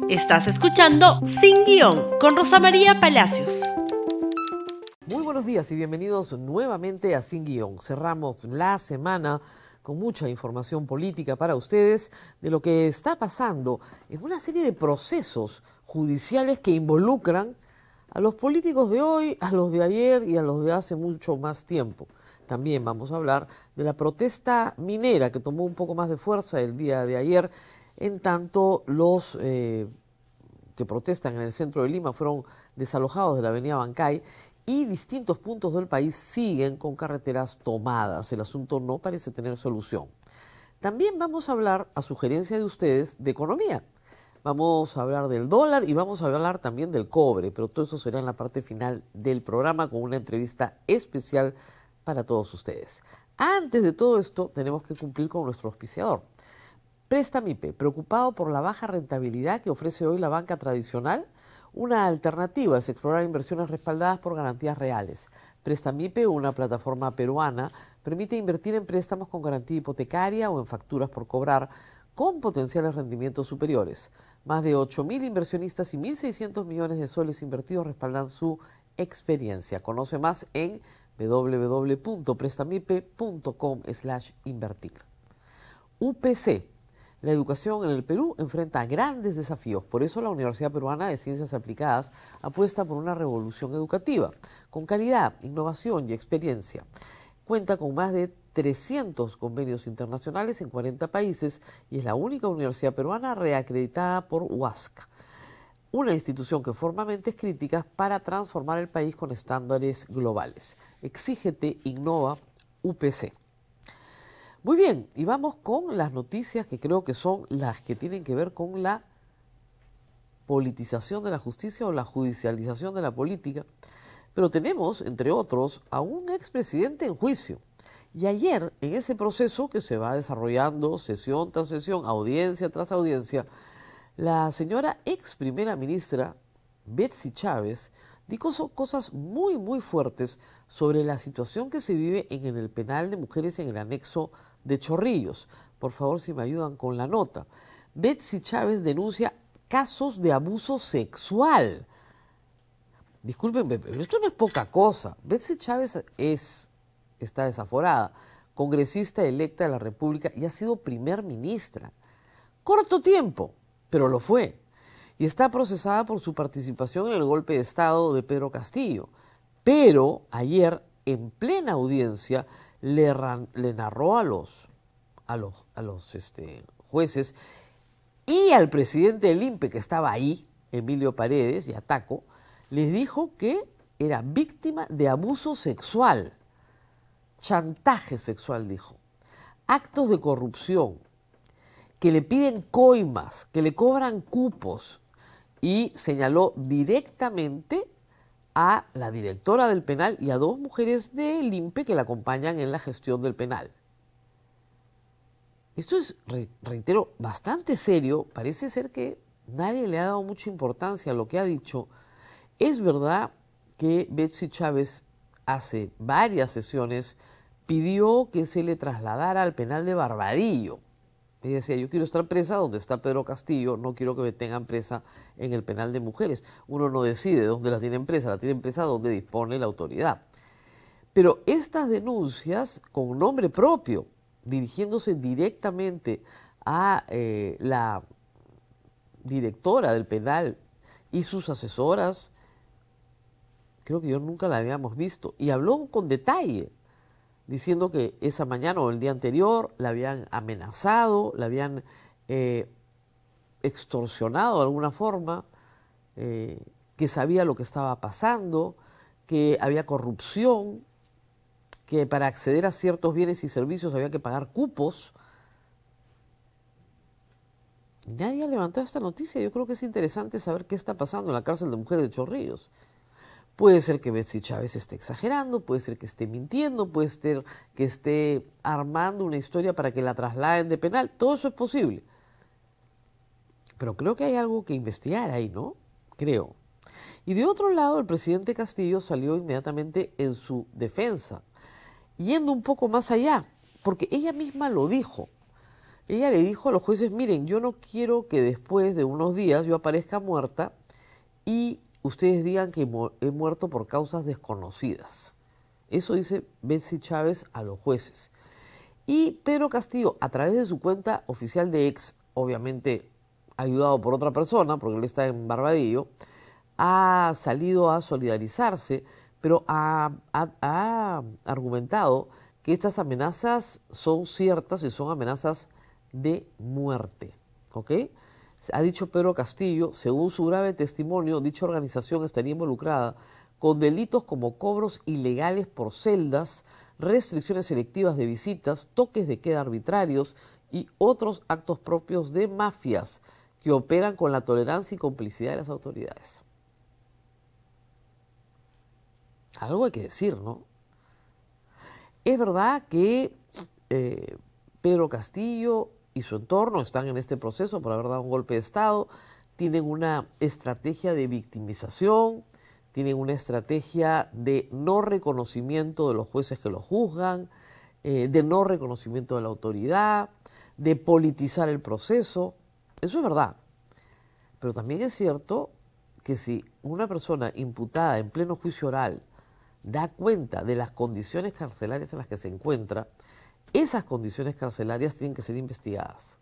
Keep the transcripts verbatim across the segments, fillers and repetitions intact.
Estás escuchando Sin Guión con Rosa María Palacios. Muy buenos días y bienvenidos nuevamente a Sin Guión. Cerramos la semana con mucha información política para ustedes de lo que está pasando en una serie de procesos judiciales que involucran a los políticos de hoy, a los de ayer y a los de hace mucho más tiempo. También vamos a hablar de la protesta minera que tomó un poco más de fuerza el día de ayer, en tanto los eh, que protestan en el centro de Lima fueron desalojados de la avenida Bancay y distintos puntos del país siguen con carreteras tomadas. El asunto no parece tener solución. También vamos a hablar, a sugerencia de ustedes, de economía. Vamos a hablar del dólar y vamos a hablar también del cobre, pero todo eso será en la parte final del programa con una entrevista especial para todos ustedes. Antes de todo esto, tenemos que cumplir con nuestro auspiciador. Prestamipe, preocupado por la baja rentabilidad que ofrece hoy la banca tradicional, una alternativa es explorar inversiones respaldadas por garantías reales. Prestamipe, una plataforma peruana, permite invertir en préstamos con garantía hipotecaria o en facturas por cobrar con potenciales rendimientos superiores. Más de ocho mil inversionistas y mil seiscientos millones de soles invertidos respaldan su experiencia. Conoce más en w w w punto prestamipe punto com slash invertir. U P C. La educación en el Perú enfrenta grandes desafíos. Por eso la Universidad Peruana de Ciencias Aplicadas apuesta por una revolución educativa, con calidad, innovación y experiencia. Cuenta con más de trescientos convenios internacionales en cuarenta países y es la única universidad peruana reacreditada por Huasca, una institución que forma mentes críticas para transformar el país con estándares globales. Exígete, innova, U P C. Muy bien, y vamos con las noticias que creo que son las que tienen que ver con la politización de la justicia o la judicialización de la política. Pero tenemos, entre otros, a un expresidente en juicio. Y ayer, en ese proceso que se va desarrollando sesión tras sesión, audiencia tras audiencia, la señora ex primera ministra, Betsy Chávez, dijo cosas muy, muy fuertes sobre la situación que se vive en el penal de mujeres en el anexo de Chorrillos. Por favor, si me ayudan con la nota. Betsy Chávez denuncia casos de abuso sexual. Discúlpenme, pero esto no es poca cosa. Betsy Chávez es, está desaforada, congresista electa de la República y ha sido primer ministra. Corto tiempo, pero lo fue. Y está procesada por su participación en el golpe de Estado de Pedro Castillo. Pero ayer, en plena audiencia, le, ran, le narró a los, a los, a los este, jueces y al presidente del I N P E que estaba ahí, Emilio Paredes, y a Taco, les dijo que era víctima de abuso sexual, chantaje sexual, dijo, actos de corrupción, que le piden coimas, que le cobran cupos, y señaló directamente a la directora del penal y a dos mujeres del I N P E que la acompañan en la gestión del penal. Esto es, re, reitero, bastante serio. Parece ser que nadie le ha dado mucha importancia a lo que ha dicho. Es verdad que Betsy Chávez hace varias sesiones pidió que se le trasladara al penal de Barbadillo. Ella decía, yo quiero estar presa donde está Pedro Castillo, no quiero que me tengan presa en el penal de mujeres. Uno no decide dónde la tienen presa, la tienen presa donde dispone la autoridad. Pero estas denuncias con nombre propio, dirigiéndose directamente a eh, la directora del penal y sus asesoras, creo que yo nunca la habíamos visto. Y habló con detalle, diciendo que esa mañana o el día anterior la habían amenazado, la habían eh, extorsionado de alguna forma, eh, que sabía lo que estaba pasando, que había corrupción, que para acceder a ciertos bienes y servicios había que pagar cupos. Nadie ha levantado esta noticia. Yo creo que es interesante saber qué está pasando en la cárcel de mujeres de Chorrillos. Puede ser que Betsy Chávez esté exagerando, puede ser que esté mintiendo, puede ser que esté armando una historia para que la trasladen de penal. Todo eso es posible. Pero creo que hay algo que investigar ahí, ¿no? Creo. Y de otro lado, el presidente Castillo salió inmediatamente en su defensa, yendo un poco más allá, porque ella misma lo dijo. ella le dijo a los jueces, miren, yo no quiero que después de unos días yo aparezca muerta y ustedes digan que he muerto por causas desconocidas. Eso dice Betsy Chávez a los jueces. Y Pedro Castillo, a través de su cuenta oficial de X, obviamente ayudado por otra persona, porque él está en Barbadillo, ha salido a solidarizarse, pero ha, ha, ha argumentado que estas amenazas son ciertas y son amenazas de muerte. ¿Ok? Ha dicho Pedro Castillo, según su grave testimonio, dicha organización estaría involucrada con delitos como cobros ilegales por celdas, restricciones selectivas de visitas, toques de queda arbitrarios y otros actos propios de mafias que operan con la tolerancia y complicidad de las autoridades. Algo hay que decir, ¿no? Es verdad que eh, Pedro Castillo y su entorno están en este proceso por haber dado un golpe de Estado, tienen una estrategia de victimización, tienen una estrategia de no reconocimiento de los jueces que los juzgan, eh, de no reconocimiento de la autoridad, de politizar el proceso. Eso es verdad. Pero también es cierto que si una persona imputada en pleno juicio oral da cuenta de las condiciones carcelarias en las que se encuentra, esas condiciones carcelarias tienen que ser investigadas.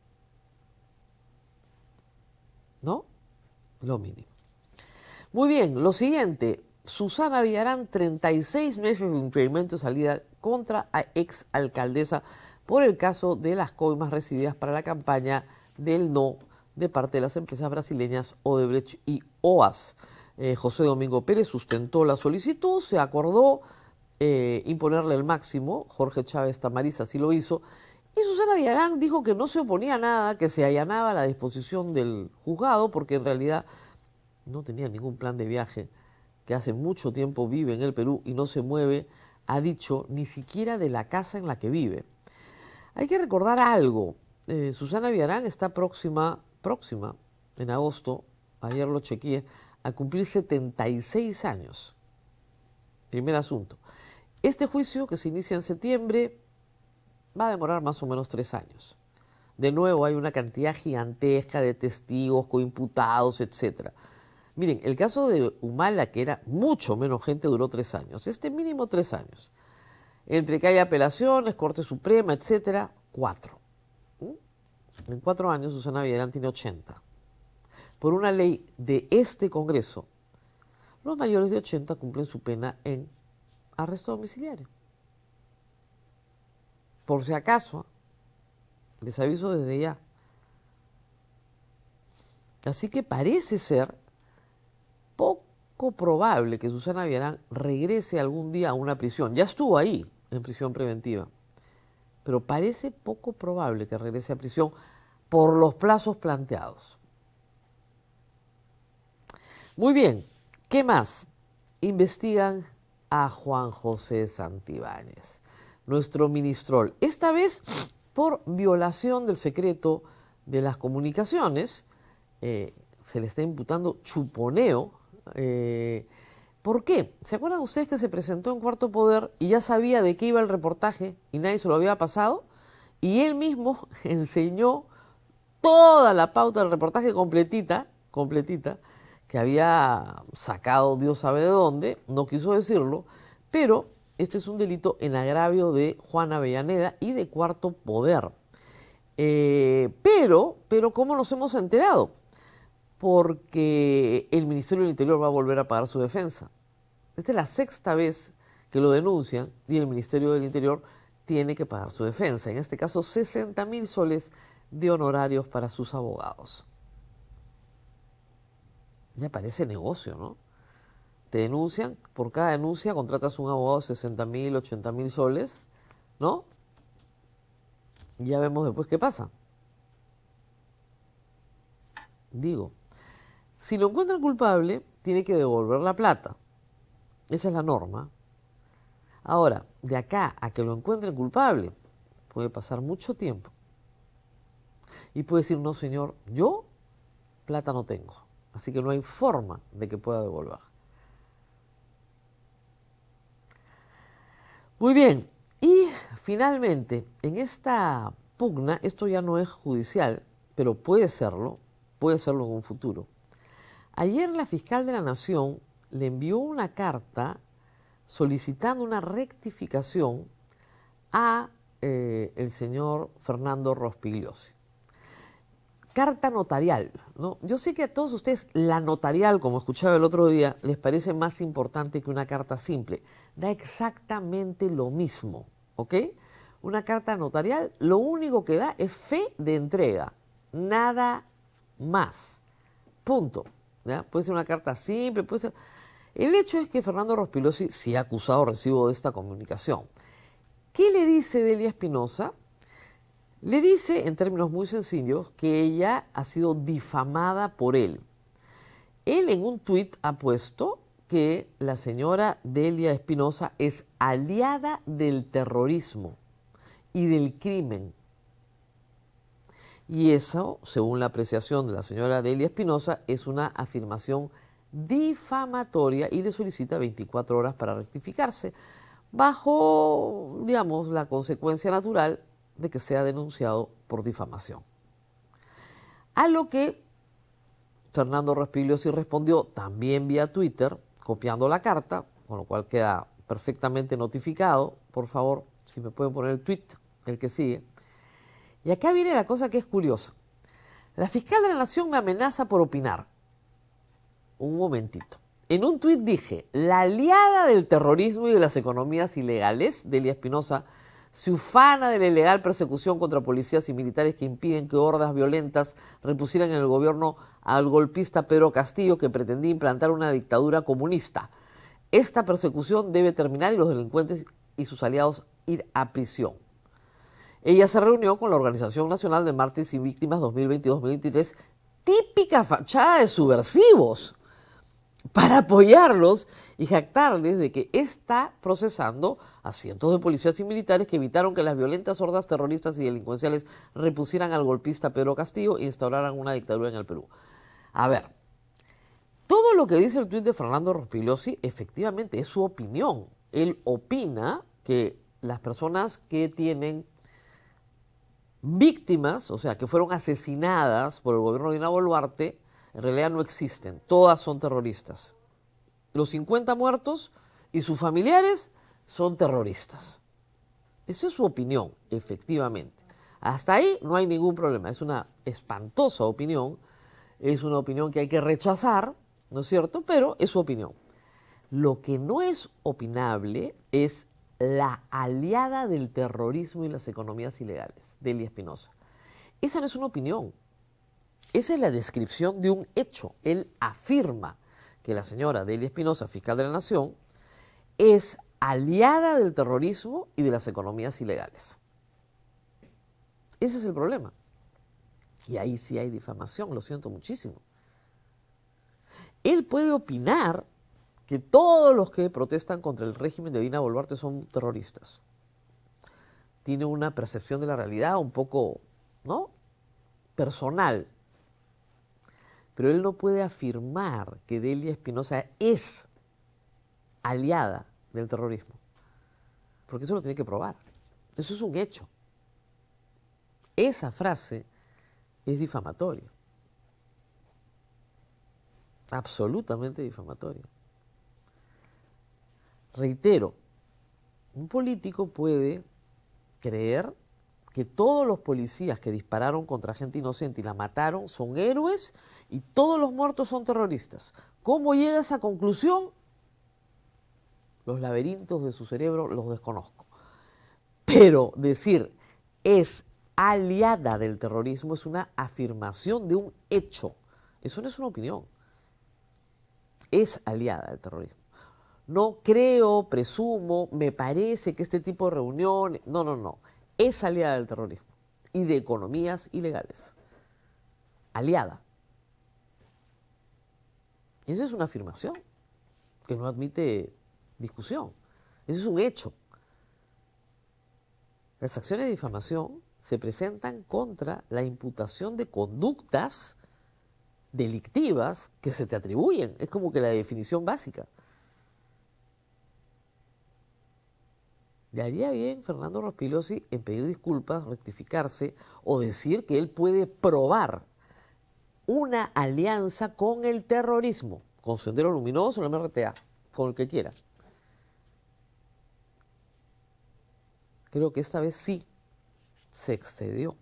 ¿No? Lo mínimo. Muy bien, lo siguiente. Susana Villarán, treinta y seis meses de impedimento de salida contra a ex alcaldesa por el caso de las coimas recibidas para la campaña del no de parte de las empresas brasileñas Odebrecht y O A S. Eh, José Domingo Pérez sustentó la solicitud, se acordó eh, imponerle el máximo, Jorge Chávez Tamariz así lo hizo, y Susana Villarán dijo que no se oponía a nada, que se allanaba a la disposición del juzgado, porque en realidad no tenía ningún plan de viaje, que hace mucho tiempo vive en el Perú y no se mueve, ha dicho, ni siquiera de la casa en la que vive. Hay que recordar algo, eh, Susana Villarán está próxima, próxima, en agosto, ayer lo chequeé, a cumplir setenta y seis años. Primer asunto. Este juicio, que se inicia en septiembre, va a demorar más o menos tres años. De nuevo, hay una cantidad gigantesca de testigos, coimputados, etcétera. Miren, el caso de Humala, que era mucho menos gente, duró tres años. Este mínimo tres años. Entre que hay apelaciones, Corte Suprema, etcétera, cuatro. En cuatro años, Susana Villarán tiene ochenta. Por una ley de este Congreso, los mayores de ochenta cumplen su pena en arresto domiciliario. Por si acaso, les aviso desde ya. Así que parece ser poco probable que Susana Villarán regrese algún día a una prisión. Ya estuvo ahí, en prisión preventiva. Pero parece poco probable que regrese a prisión por los plazos planteados. Muy bien, ¿qué más? Investigan a Juan José Santibáñez, nuestro ministrol. Esta vez por violación del secreto de las comunicaciones. Eh, se le está imputando chuponeo. Eh, ¿Por qué? ¿Se acuerdan ustedes que se presentó en Cuarto Poder y ya sabía de qué iba el reportaje y nadie se lo había pasado? Y él mismo enseñó toda la pauta del reportaje completita, completita, que había sacado Dios sabe de dónde, no quiso decirlo, pero este es un delito en agravio de Juana Avellaneda y de Cuarto Poder. Eh, pero, pero, ¿cómo nos hemos enterado? Porque el Ministerio del Interior va a volver a pagar su defensa. Esta es la sexta vez que lo denuncian y el Ministerio del Interior tiene que pagar su defensa. En este caso, sesenta mil soles de honorarios para sus abogados. Ya parece negocio, ¿no? Te denuncian, por cada denuncia contratas un abogado de sesenta mil, ochenta mil soles, ¿no? Y ya vemos después qué pasa. Digo, si lo encuentran culpable, tiene que devolver la plata. Esa es la norma. Ahora, de acá a que lo encuentren culpable, puede pasar mucho tiempo. Y puede decir, no señor, yo plata no tengo. Así que no hay forma de que pueda devolver. Muy bien. Y finalmente, en esta pugna, esto ya no es judicial, pero puede serlo, puede serlo en un futuro. Ayer la fiscal de la Nación le envió una carta solicitando una rectificación a eh, el señor Fernando Rospigliosi. Carta notarial, ¿no? Yo sé que a todos ustedes la notarial, como escuchaba el otro día, les parece más importante que una carta simple. Da exactamente lo mismo, ¿ok? Una carta notarial lo único que da es fe de entrega, nada más, punto. ¿Ya? Puede ser una carta simple, puede ser... El hecho es que Fernando Rospigliosi sí ha acusado recibo de esta comunicación. ¿Qué le dice Delia Espinosa? Le dice, en términos muy sencillos, que ella ha sido difamada por él. Él en un tuit ha puesto que la señora Delia Espinosa es aliada del terrorismo y del crimen. Y eso, según la apreciación de la señora Delia Espinosa, es una afirmación difamatoria y le solicita veinticuatro horas para rectificarse, bajo, digamos, la consecuencia natural de que sea denunciado por difamación. A lo que Fernando Rospigliosi respondió también vía Twitter, copiando la carta, con lo cual queda perfectamente notificado. Por favor, si me pueden poner el tweet, el que sigue. Y acá viene la cosa que es curiosa. La fiscal de la Nación me amenaza por opinar. Un momentito. En un tuit dije, la aliada del terrorismo y de las economías ilegales, Delia Espinosa, se ufana de la ilegal persecución contra policías y militares que impiden que hordas violentas repusieran en el gobierno al golpista Pedro Castillo, que pretendía implantar una dictadura comunista. Esta persecución debe terminar y los delincuentes y sus aliados ir a prisión. Ella se reunió con la Organización Nacional de Mártires y Víctimas dos mil veintidós dos mil veintitrés, típica fachada de subversivos, para apoyarlos y jactarles de que está procesando a cientos de policías y militares que evitaron que las violentas hordas terroristas y delincuenciales repusieran al golpista Pedro Castillo e instauraran una dictadura en el Perú. A ver, todo lo que dice el tuit de Fernando Rospigliosi efectivamente es su opinión. Él opina que las personas que tienen víctimas, o sea, que fueron asesinadas por el gobierno de Dina Boluarte, en realidad no existen, todas son terroristas. Los cincuenta muertos y sus familiares son terroristas. Esa es su opinión, efectivamente. Hasta ahí no hay ningún problema, es una espantosa opinión, es una opinión que hay que rechazar, ¿no es cierto? Pero es su opinión. Lo que no es opinable es la aliada del terrorismo y las economías ilegales, Delia Espinosa. Esa no es una opinión. Esa es la descripción de un hecho. Él afirma que la señora Delia Espinosa, fiscal de la Nación, es aliada del terrorismo y de las economías ilegales. Ese es el problema. Y ahí sí hay difamación, lo siento muchísimo. Él puede opinar que todos los que protestan contra el régimen de Dina Boluarte son terroristas. Tiene una percepción de la realidad un poco, ¿no?, personal. Pero él no puede afirmar que Delia Espinosa es aliada del terrorismo, porque eso lo tiene que probar. Eso es un hecho. Esa frase es difamatoria. Absolutamente difamatoria. Reitero, un político puede creer que todos los policías que dispararon contra gente inocente y la mataron son héroes y todos los muertos son terroristas. ¿Cómo llega a esa conclusión? Los laberintos de su cerebro los desconozco. Pero decir es aliada del terrorismo es una afirmación de un hecho. Eso no es una opinión. Es aliada del terrorismo. No creo, presumo, me parece que este tipo de reuniones... No, no, no. Es aliada del terrorismo y de economías ilegales. Aliada. Esa es una afirmación que no admite discusión. Ese es un hecho. Las acciones de difamación se presentan contra la imputación de conductas delictivas que se te atribuyen. Es como que la definición básica. le haría bien Fernando Rospigliosi en pedir disculpas, rectificarse o decir que él puede probar una alianza con el terrorismo, con Sendero Luminoso, la M R T A, con el que quiera. Creo que esta vez sí se excedió.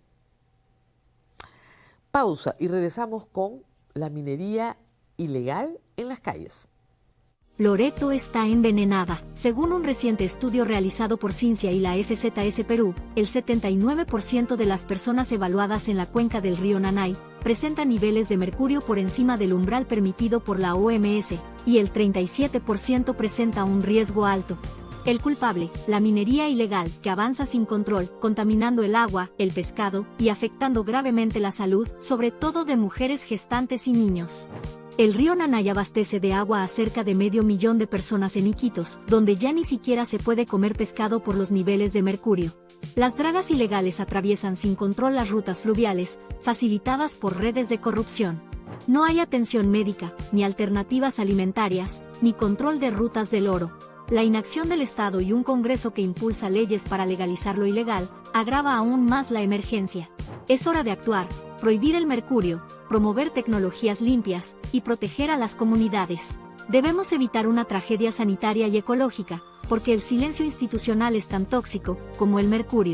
Pausa y regresamos con la minería ilegal en las calles. Loreto está envenenada. Según un reciente estudio realizado por Cincia y la F Z S Perú, el setenta y nueve por ciento de las personas evaluadas en la cuenca del río Nanay presentan niveles de mercurio por encima del umbral permitido por la O M S, y el treinta y siete por ciento presenta un riesgo alto. El culpable, la minería ilegal, que avanza sin control, contaminando el agua, el pescado, y afectando gravemente la salud, sobre todo de mujeres gestantes y niños. El río Nanay abastece de agua a cerca de medio millón de personas en Iquitos, donde ya ni siquiera se puede comer pescado por los niveles de mercurio. Las dragas ilegales atraviesan sin control las rutas fluviales, facilitadas por redes de corrupción. No hay atención médica, ni alternativas alimentarias, ni control de rutas del oro. La inacción del Estado y un Congreso que impulsa leyes para legalizar lo ilegal, agrava aún más la emergencia. Es hora de actuar, prohibir el mercurio, promover tecnologías limpias, y proteger a las comunidades. Debemos evitar una tragedia sanitaria y ecológica, porque el silencio institucional es tan tóxico como el mercurio.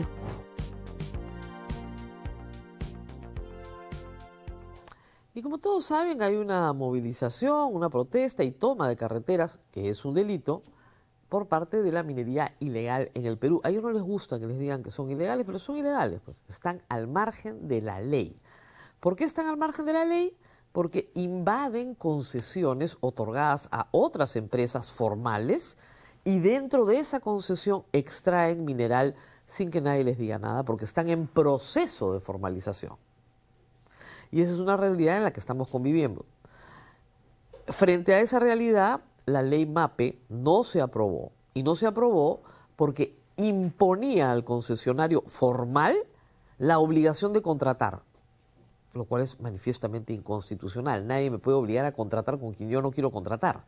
Y como todos saben, hay una movilización, una protesta y toma de carreteras, que es un delito, por parte de la minería ilegal en el Perú. A ellos no les gusta que les digan que son ilegales, pero son ilegales, pues están al margen de la ley. ¿Por qué están al margen de la ley? Porque invaden concesiones otorgadas a otras empresas formales y dentro de esa concesión extraen mineral sin que nadie les diga nada, porque están en proceso de formalización. Y esa es una realidad en la que estamos conviviendo. Frente a esa realidad, la ley MAPE no se aprobó, y no se aprobó porque imponía al concesionario formal la obligación de contratar, lo cual es manifiestamente inconstitucional. Nadie me puede obligar a contratar con quien yo no quiero contratar.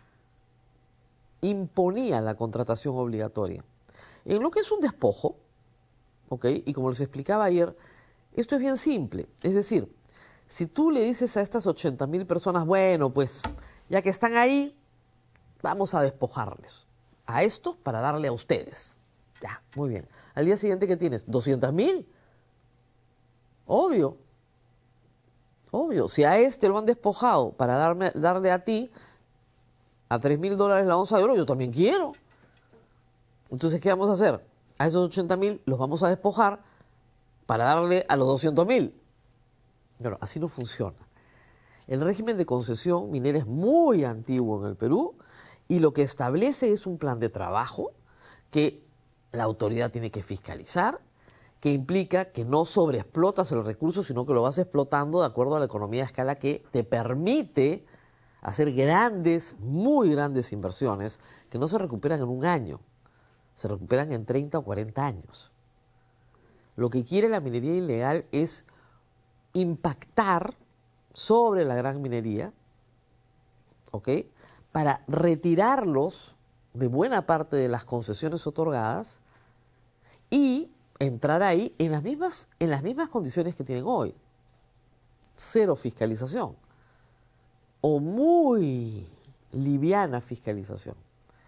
Imponía la contratación obligatoria. En lo que es un despojo, ¿ok? Y como les explicaba ayer, esto es bien simple. Es decir, si tú le dices a estas ochenta mil personas, bueno, pues ya que están ahí, vamos a despojarles a estos para darle a ustedes. Ya, muy bien. Al día siguiente, ¿qué tienes? ¿doscientos mil? Obvio. Obvio. Si a este lo han despojado para darme, darle a ti a tres mil dólares la onza de oro, yo también quiero. Entonces, ¿qué vamos a hacer? A esos ochenta mil los vamos a despojar para darle a los doscientos mil. Bueno, así no funciona. El régimen de concesión minera es muy antiguo en el Perú y lo que establece es un plan de trabajo que la autoridad tiene que fiscalizar, que implica que no sobreexplotas el recurso, sino que lo vas explotando de acuerdo a la economía de escala que te permite hacer grandes, muy grandes inversiones que no se recuperan en un año, se recuperan en treinta o cuarenta años. Lo que quiere la minería ilegal es impactar sobre la gran minería, ¿ok?, para retirarlos de buena parte de las concesiones otorgadas y entrar ahí en las mismas, en las mismas condiciones que tienen hoy. Cero fiscalización o muy liviana fiscalización.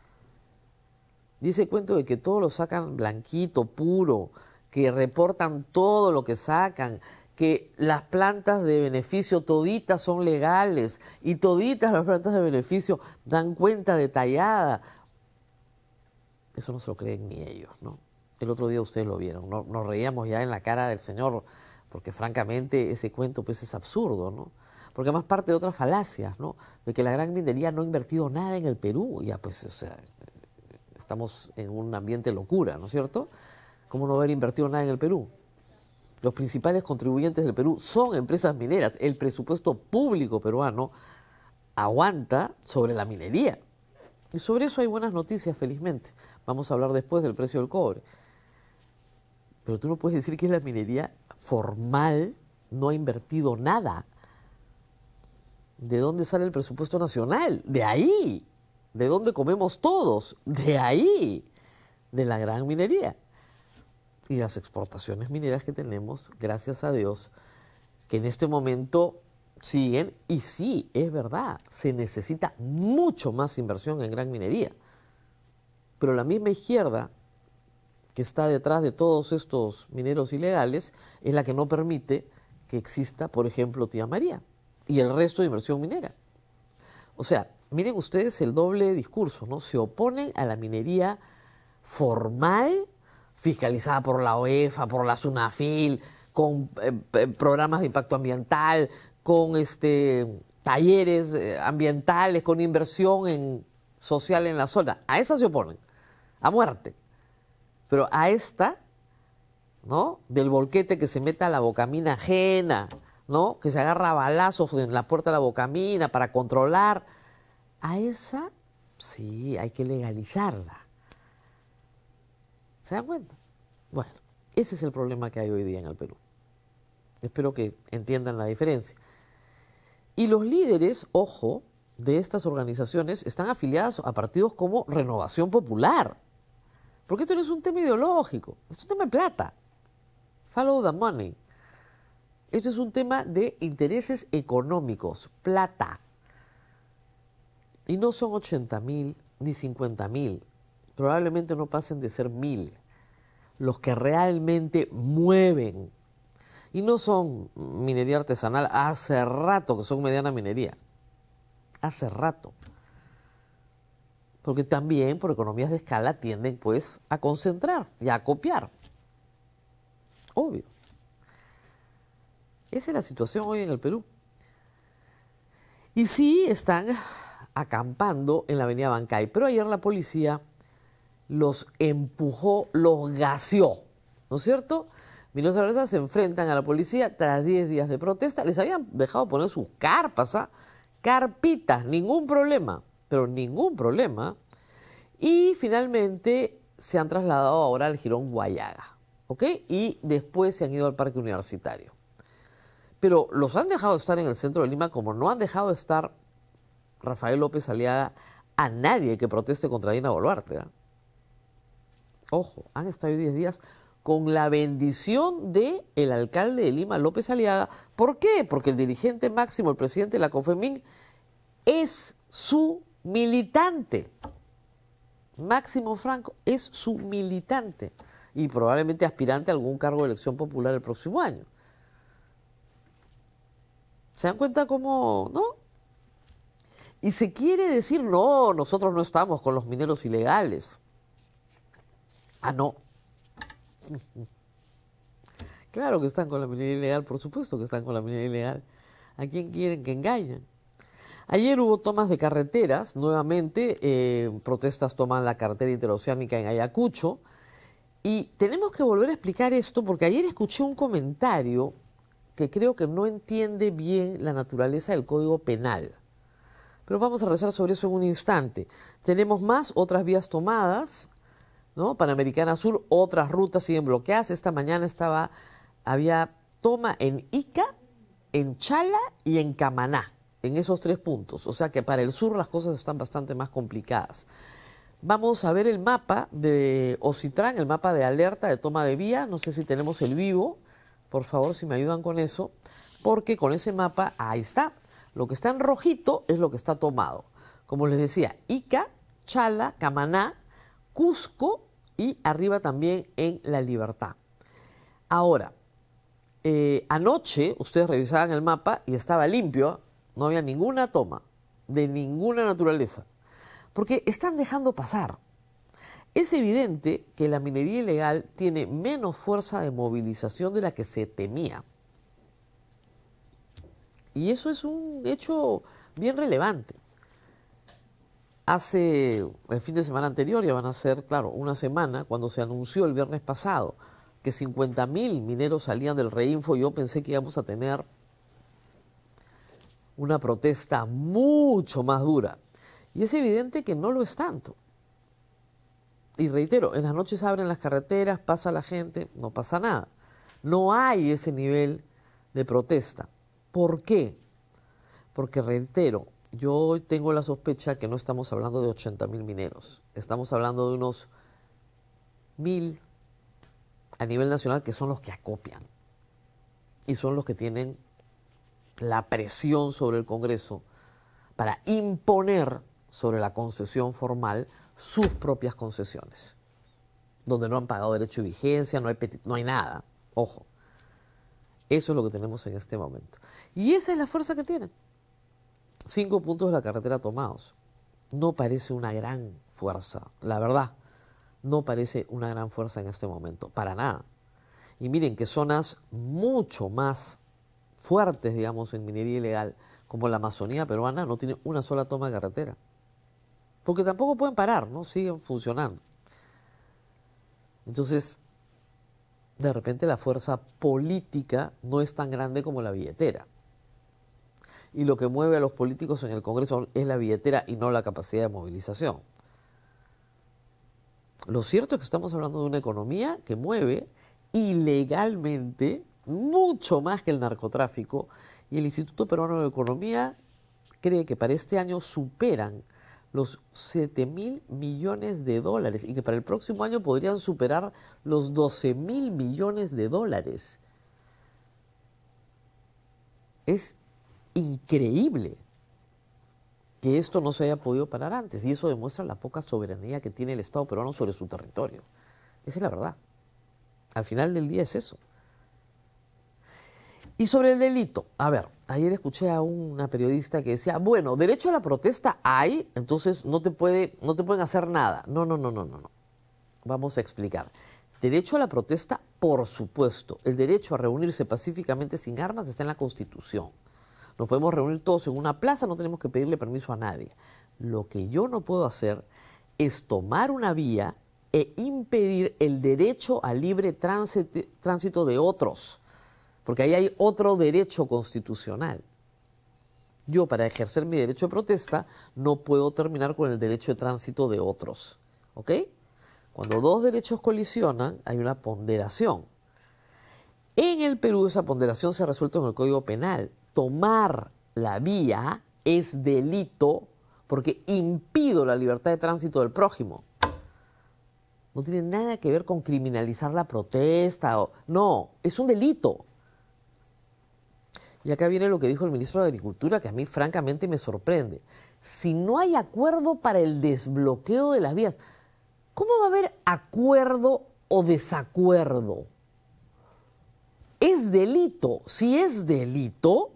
Dice cuento de que todo lo sacan blanquito, puro, que reportan todo lo que sacan, que las plantas de beneficio toditas son legales y toditas las plantas de beneficio dan cuenta detallada. Eso no se lo creen ni ellos, ¿no? El otro día ustedes lo vieron, no, nos reíamos ya en la cara del señor, porque francamente ese cuento pues es absurdo, ¿no? Porque además parte de otras falacias, ¿no? De que la gran minería no ha invertido nada en el Perú, ya pues, o sea, estamos en un ambiente de locura, ¿no es cierto? ¿Cómo no haber invertido nada en el Perú? Los principales contribuyentes del Perú son empresas mineras. El presupuesto público peruano aguanta sobre la minería. Y sobre eso hay buenas noticias, felizmente. Vamos a hablar después del precio del cobre. Pero tú no puedes decir que la minería formal no ha invertido nada. ¿De dónde sale el presupuesto nacional? De ahí. ¿De dónde comemos todos? De ahí. de la gran minería. Y las exportaciones mineras que tenemos, gracias a Dios, que en este momento siguen, y sí, es verdad, se necesita mucho más inversión en gran minería. Pero la misma izquierda que está detrás de todos estos mineros ilegales es la que no permite que exista, por ejemplo, Tía María y el resto de inversión minera. O sea, miren ustedes el doble discurso, ¿no? Se oponen a la minería formal, fiscalizada por la OEFA, por la SUNAFIL, con eh, programas de impacto ambiental, con este, talleres eh, ambientales, con inversión en, social en la zona. A esa se oponen, a muerte. Pero a esta, ¿no? Del volquete que se meta a la bocamina ajena, ¿no? Que se agarra a balazos en la puerta de la bocamina para controlar. A esa, sí, hay que legalizarla. ¿Se dan cuenta? Bueno, ese es el problema que hay hoy día en el Perú. Espero que entiendan la diferencia. Y los líderes, ojo, de estas organizaciones están afiliados a partidos como Renovación Popular. Porque esto no es un tema ideológico, esto es un tema de plata. Follow the money. Esto es un tema de intereses económicos, plata. Y no son ochenta mil ni cincuenta mil. Probablemente no pasen de ser mil. Los que realmente mueven. Y no son minería artesanal, hace rato que son mediana minería. Hace rato. Porque también por economías de escala tienden pues a concentrar y a copiar. Obvio. Esa es la situación hoy en el Perú. Y sí están acampando en la avenida Bancay, pero ayer la policía los empujó, los gaseó, ¿no es cierto? Mineros Artesanos se enfrentan a la policía tras diez días de protesta. Les habían dejado poner sus carpas, ¿ah? Carpitas, ningún problema, pero ningún problema. Y finalmente se han trasladado ahora al Jirón Guayaga, ¿ok? Y después se han ido al Parque Universitario. Pero los han dejado estar en el centro de Lima como no han dejado estar Rafael López Aliaga a nadie que proteste contra Dina Boluarte, ¿eh? Ojo, han estado diez días con la bendición del alcalde de Lima, López Aliaga. ¿Por qué? Porque el dirigente máximo, el presidente de la COFEMIN, es su militante. Máximo Franco es su militante y probablemente aspirante a algún cargo de elección popular el próximo año. ¿Se dan cuenta cómo, no? Y se quiere decir, no, nosotros no estamos con los mineros ilegales. Ah, no. Claro que están con la minería ilegal, por supuesto que están con la minería ilegal. ¿A quién quieren que engañen? Ayer hubo tomas de carreteras, nuevamente, eh, protestas toman la carretera interoceánica en Ayacucho, y tenemos que volver a explicar esto porque ayer escuché un comentario que creo que no entiende bien la naturaleza del Código Penal. Pero vamos a rezar sobre eso en un instante. Tenemos más, otras vías tomadas, ¿no? Panamericana Sur, otras rutas siguen bloqueadas. Esta mañana estaba, había toma en Ica, en Chala y en Camaná, en esos tres puntos. O sea que para el sur las cosas están bastante más complicadas. Vamos a ver el mapa de Ocitran, el mapa de alerta de toma de vía. No sé si tenemos el vivo. Por favor, si me ayudan con eso. Porque con ese mapa, ahí está. Lo que está en rojito es lo que está tomado. Como les decía, Ica, Chala, Camaná, Cusco y arriba también en La Libertad. Ahora, eh, anoche ustedes revisaban el mapa y estaba limpio, no había ninguna toma de ninguna naturaleza, porque están dejando pasar. Es evidente que la minería ilegal tiene menos fuerza de movilización de la que se temía. Y eso es un hecho bien relevante. Hace el fin de semana anterior, ya van a ser, claro, una semana, cuando se anunció el viernes pasado que cincuenta mil mineros salían del Reinfo, yo pensé que íbamos a tener una protesta mucho más dura. Y es evidente que no lo es tanto. Y reitero, en las noches abren las carreteras, pasa la gente, no pasa nada. No hay ese nivel de protesta. ¿Por qué? Porque reitero, yo tengo la sospecha que no estamos hablando de ochenta mil mineros. Estamos hablando de unos mil a nivel nacional, que son los que acopian y son los que tienen la presión sobre el Congreso para imponer sobre la concesión formal sus propias concesiones, donde no han pagado derecho de vigencia, no hay, petit, no hay nada. Ojo, eso es lo que tenemos en este momento. Y esa es la fuerza que tienen. Cinco puntos de la carretera tomados. No parece una gran fuerza, la verdad. No parece una gran fuerza en este momento, para nada. Y miren que zonas mucho más fuertes, digamos, en minería ilegal, como la Amazonía peruana, no tienen una sola toma de carretera. Porque tampoco pueden parar, ¿no? Siguen funcionando. Entonces, de repente la fuerza política no es tan grande como la billetera. Y lo que mueve a los políticos en el Congreso es la billetera y no la capacidad de movilización. Lo cierto es que estamos hablando de una economía que mueve ilegalmente mucho más que el narcotráfico, y el Instituto Peruano de Economía cree que para este año superan los siete mil millones de dólares y que para el próximo año podrían superar los doce mil millones de dólares. Es increíble que esto no se haya podido parar antes, y eso demuestra la poca soberanía que tiene el Estado peruano sobre su territorio. Esa es la verdad. Al final del día es eso. Y sobre el delito, a ver, ayer escuché a una periodista que decía, bueno, derecho a la protesta hay, entonces no te puede, no te pueden hacer nada. No, no, no, no, no, no. Vamos a explicar. Derecho a la protesta, por supuesto. El derecho a reunirse pacíficamente sin armas está en la Constitución. Nos podemos reunir todos en una plaza, no tenemos que pedirle permiso a nadie. Lo que yo no puedo hacer es tomar una vía e impedir el derecho a libre tránsito de otros. Porque ahí hay otro derecho constitucional. Yo, para ejercer mi derecho de protesta, no puedo terminar con el derecho de tránsito de otros. ¿Ok? Cuando dos derechos colisionan, hay una ponderación. En el Perú, esa ponderación se ha resuelto en el Código Penal. Tomar la vía es delito porque impido la libertad de tránsito del prójimo. No tiene nada que ver con criminalizar la protesta. O, no, es un delito. Y acá viene lo que dijo el ministro de Agricultura, que a mí francamente me sorprende. Si no hay acuerdo para el desbloqueo de las vías, ¿cómo va a haber acuerdo o desacuerdo? Es delito. Si es delito,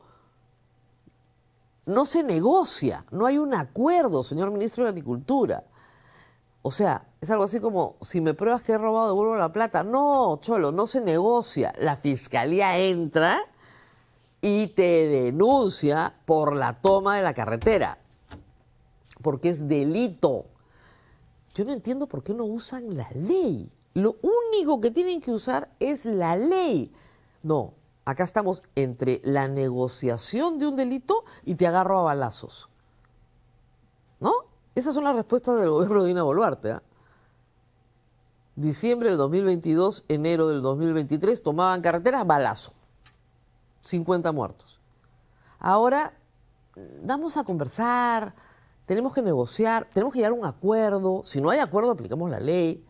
no se negocia. No hay un acuerdo, señor ministro de Agricultura. O sea, es algo así como, si me pruebas que he robado, devuelvo la plata. No, cholo, no se negocia. La fiscalía entra y te denuncia por la toma de la carretera, porque es delito. Yo no entiendo por qué no usan la ley. Lo único que tienen que usar es la ley. No, acá estamos entre la negociación de un delito y te agarro a balazos. ¿No? Esas son las respuestas del gobierno de Dina Boluarte. ¿eh? Diciembre del dos mil veintidós, enero del dos mil veintitrés, tomaban carreteras, balazo. cincuenta muertos. Ahora vamos a conversar, tenemos que negociar, tenemos que llegar a un acuerdo. Si no hay acuerdo, aplicamos la ley.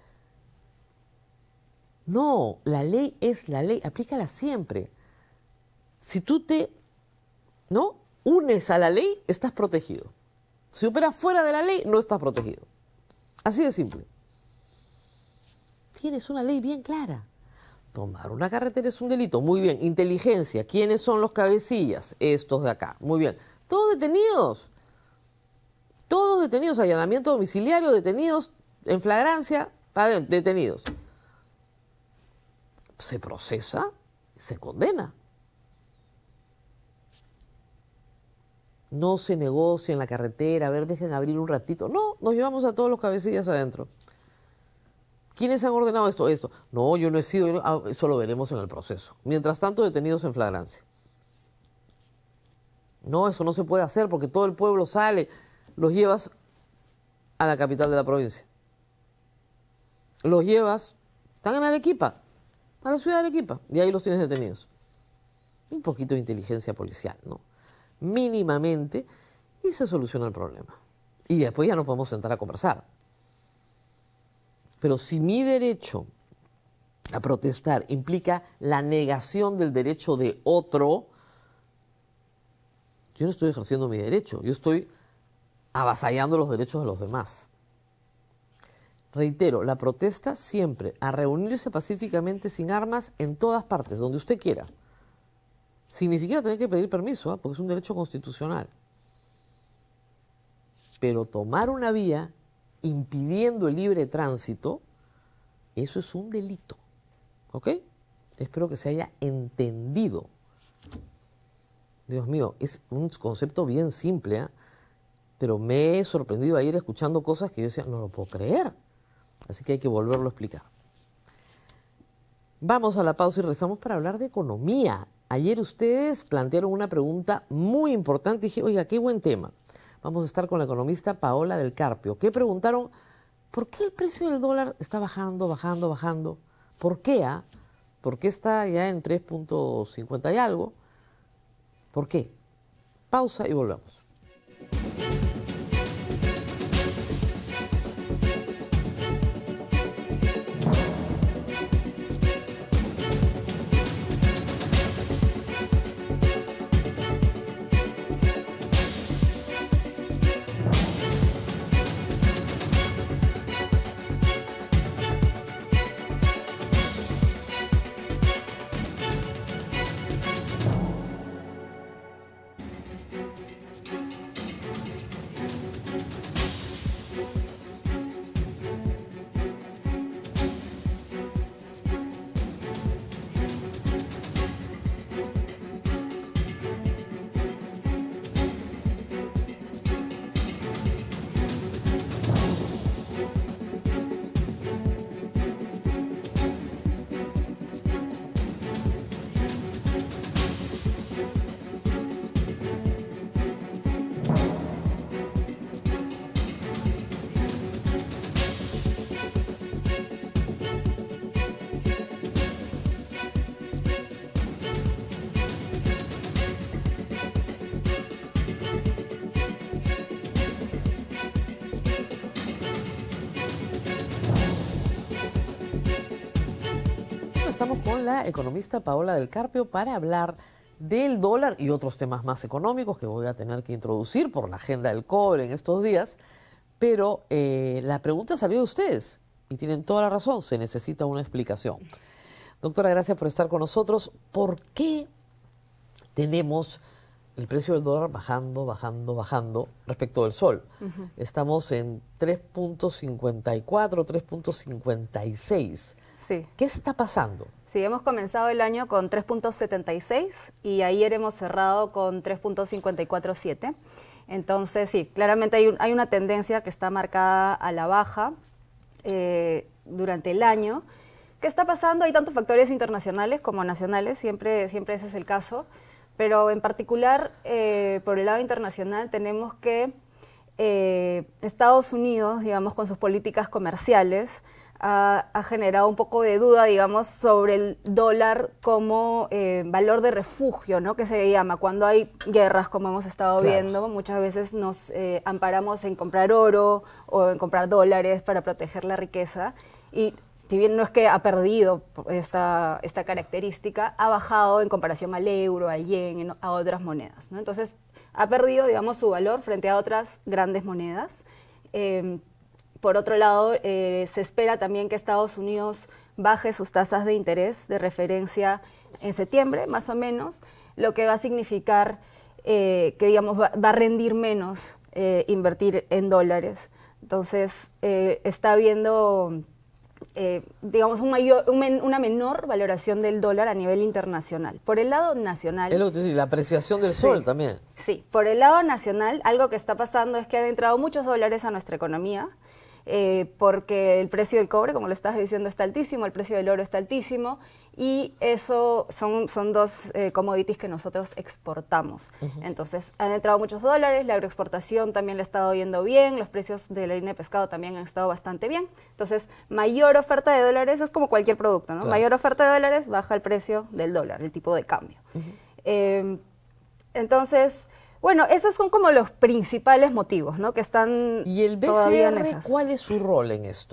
No, la ley es la ley, aplícala siempre. Si tú te ¿no? unes a la ley, estás protegido. Si operas fuera de la ley, no estás protegido. Así de simple. Tienes una ley bien clara. Tomar una carretera es un delito. Muy bien. Inteligencia. ¿Quiénes son los cabecillas? Estos de acá. Muy bien. Todos detenidos. Todos detenidos. Allanamiento domiciliario, detenidos en flagrancia, detenidos. Se procesa, se condena. No se negocia en la carretera, a ver, dejen abrir un ratito. No, nos llevamos a todos los cabecillas adentro. ¿Quiénes han ordenado esto? Esto. No, yo no he sido, ah, eso lo veremos en el proceso. Mientras tanto, detenidos en flagrancia. No, eso no se puede hacer porque todo el pueblo sale. Los llevas a la capital de la provincia. Los llevas, están en Arequipa, a la ciudad de Arequipa, y ahí los tienes detenidos. Un poquito de inteligencia policial, ¿no? Mínimamente, y se soluciona el problema. Y después ya nos podemos sentar a conversar. Pero si mi derecho a protestar implica la negación del derecho de otro, yo no estoy ejerciendo mi derecho, yo estoy avasallando los derechos de los demás. Reitero, la protesta siempre a reunirse pacíficamente sin armas en todas partes, donde usted quiera, sin ni siquiera tener que pedir permiso, ¿eh? Porque es un derecho constitucional. Pero tomar una vía impidiendo el libre tránsito, eso es un delito. ¿Ok? Espero que se haya entendido. Dios mío, es un concepto bien simple, ¿eh? Pero me he sorprendido ayer escuchando cosas que yo decía, no lo puedo creer. Así que hay que volverlo a explicar. Vamos a la pausa y regresamos para hablar de economía. Ayer ustedes plantearon una pregunta muy importante y dije, oiga, qué buen tema. Vamos a estar con la economista Paola del Carpio, que preguntaron, ¿por qué el precio del dólar está bajando, bajando, bajando? ¿Por qué? Ah? ¿Por qué está ya en tres punto cincuenta y algo? ¿Por qué? Pausa y volvemos. Estamos con la economista Paola del Carpio para hablar del dólar y otros temas más económicos que voy a tener que introducir por la agenda del cobre en estos días. Pero eh, la pregunta salió de ustedes y tienen toda la razón, se necesita una explicación. Doctora, gracias por estar con nosotros. ¿Por qué tenemos el precio del dólar bajando, bajando, bajando respecto del sol? Uh-huh. Estamos en tres punto cincuenta y cuatro, tres punto cincuenta y seis. Sí. ¿Qué está pasando? Sí, hemos comenzado el año con tres punto setenta y seis y ayer hemos cerrado con tres punto cincuenta y cuatro siete. Entonces, sí, claramente hay, un, hay una tendencia que está marcada a la baja eh, durante el año. ¿Qué está pasando? Hay tantos factores internacionales como nacionales, siempre, siempre ese es el caso. Pero en particular, eh, por el lado internacional, tenemos que eh, Estados Unidos, digamos, con sus políticas comerciales, ha, ha generado un poco de duda, digamos, sobre el dólar como eh, valor de refugio, ¿no? Que se llama. Cuando hay guerras, como hemos estado claro. viendo, muchas veces nos eh, amparamos en comprar oro o en comprar dólares para proteger la riqueza. Y si bien no es que ha perdido esta, esta característica, ha bajado en comparación al euro, al yen, a otras monedas, ¿no? Entonces, ha perdido, digamos, su valor frente a otras grandes monedas. Eh, por otro lado, eh, se espera también que Estados Unidos baje sus tasas de interés de referencia en septiembre, más o menos, lo que va a significar eh, que, digamos, va, va a rendir menos eh, invertir en dólares. Entonces, eh, está habiendo... Eh, digamos, un mayor, un men, una menor valoración del dólar a nivel internacional. Por el lado nacional... Es lo que te decía, la apreciación del sí, sol también. Sí, por el lado nacional, algo que está pasando es que han entrado muchos dólares a nuestra economía, eh, porque el precio del cobre, como lo estás diciendo, está altísimo, el precio del oro está altísimo, y eso son, son dos eh, commodities que nosotros exportamos. Uh-huh. Entonces, han entrado muchos dólares, la agroexportación también le ha estado yendo bien, los precios de la harina de pescado también han estado bastante bien. Entonces, mayor oferta de dólares es como cualquier producto, ¿no? Claro. Mayor oferta de dólares, baja el precio del dólar, el tipo de cambio. Uh-huh. eh, entonces... Bueno, esos son como los principales motivos, ¿no? Que están ¿Y el B C R, todavía en esas. ¿Cuál es su rol en esto?